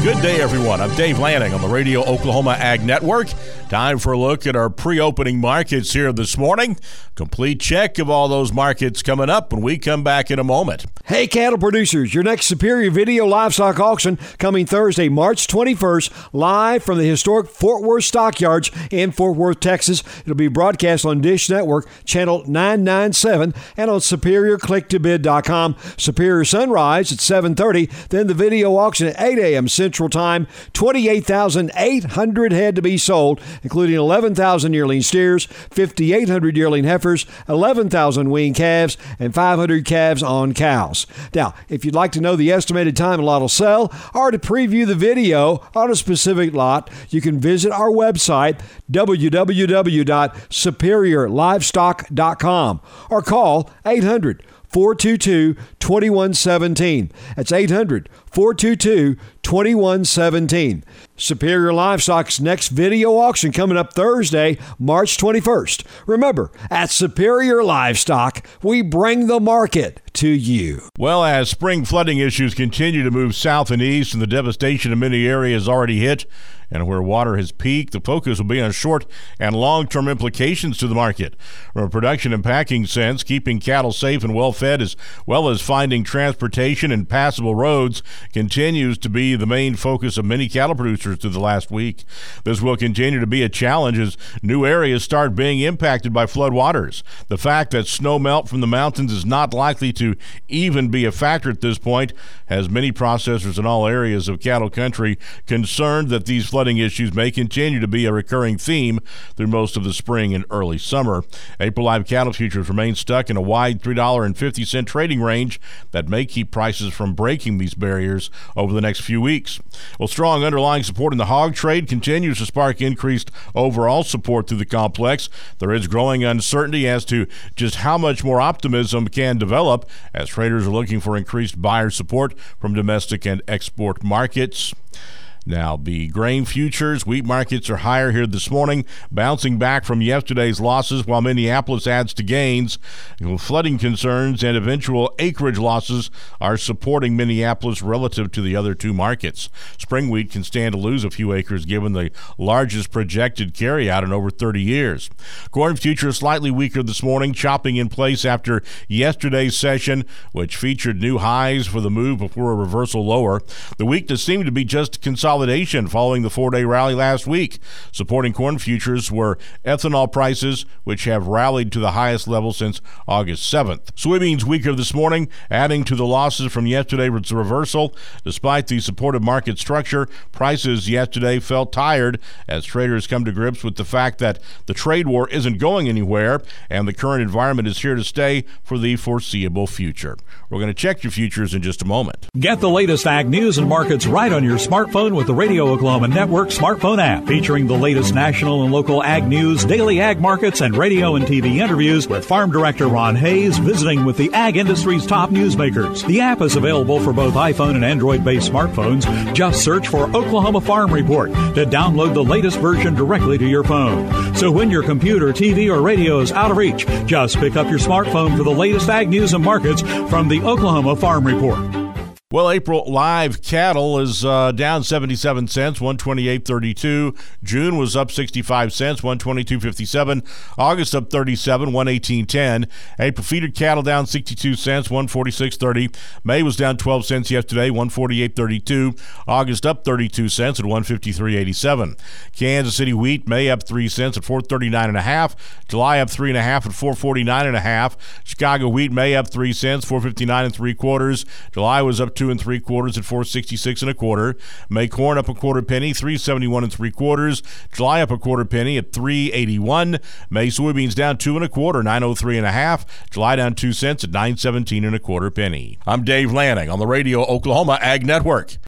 Good day, everyone. I'm Dave Lanning on the Radio Oklahoma Ag Network. Time for a look at our pre-opening markets here this morning. Complete check of all those markets coming up when we come back in a moment. Hey, cattle producers, your next Superior Video Livestock Auction coming Thursday, March 21st, live from the historic Fort Worth Stockyards in Fort Worth, Texas. It'll be broadcast on Dish Network, channel 997, and on SuperiorClickToBid.com. Superior Sunrise at 7:30, then the video auction at 8 a.m. Central Time. 28,800 head to be sold, including 11,000 yearling steers, 5,800 yearling heifers, 11,000 weaned calves, and 500 calves on cows. Now, if you'd like to know the estimated time a lot will sell or to preview the video on a specific lot, you can visit our website, www.superiorlivestock.com, or call 800-422-2117. That's 800-422-2117. Superior Livestock's next video auction coming up Thursday, March 21st. Remember, at Superior Livestock, we bring the market to you. Well, as spring flooding issues continue to move south and east and the devastation in many areas already hit, and where water has peaked, the focus will be on short and long-term implications to the market. From a production and packing sense, keeping cattle safe and well-fed as well as finding transportation and passable roads continues to be the main focus of many cattle producers through the last week. This will continue to be a challenge as new areas start being impacted by flood waters. The fact that snow melt from the mountains is not likely to even be a factor at this point has many processors in all areas of cattle country concerned that these flooding issues may continue to be a recurring theme through most of the spring and early summer. April live cattle futures remain stuck in a wide $3.50 trading range that may keep prices from breaking these barriers over the next few weeks. Well, strong underlying support in the hog trade continues to spark increased overall support through the complex. There is growing uncertainty as to just how much more optimism can develop as traders are looking for increased buyer support from domestic and export markets. Now, the grain futures, wheat markets are higher here this morning, bouncing back from yesterday's losses while Minneapolis adds to gains. Flooding concerns and eventual acreage losses are supporting Minneapolis relative to the other two markets. Spring wheat can stand to lose a few acres given the largest projected carryout in over 30 years. Corn futures slightly weaker this morning, chopping in place after yesterday's session, which featured new highs for the move before a reversal lower. The weakness seemed to be just consolidation following the four-day rally last week. Supporting corn futures were ethanol prices, which have rallied to the highest level since August 7th. Soybeans weaker this morning, adding to the losses from yesterday's reversal. Despite the supportive market structure, prices yesterday felt tired as traders come to grips with the fact that the trade war isn't going anywhere and the current environment is here to stay for the foreseeable future. We're going to check your futures in just a moment. Get the latest ag news and markets right on your smartphone with the Radio Oklahoma Network smartphone app, featuring the latest national and local ag news, daily ag markets, and radio and TV interviews with Farm Director Ron Hayes visiting with the ag industry's top newsmakers. The app is available for both iPhone and Android-based smartphones. Just search for Oklahoma Farm Report to download the latest version directly to your phone. So when your computer, TV, or radio is out of reach, just pick up your smartphone for the latest ag news and markets from the Oklahoma Farm Report. Well, April live cattle is down 77 cents, 128.32. June was up 65 cents, 122.57. August up 37, 118.10. April feeder cattle down 62 cents, 146.30. May was down 12 cents yesterday, 148.32. August up 32 cents at 153.87. Kansas City wheat, May up 3 cents at 439.5. July up 3.5 at 449.5. Chicago wheat, May up 3 cents, 459 3/4. July was up 2 3/4 at 466 1/4. May corn up a quarter penny, 371 3/4. July up a quarter penny at 381. May soybeans down 2 1/4, 903 1/2. July down 2 cents at 917 1/4 penny. I'm Dave Lanning on the Radio Oklahoma Ag Network.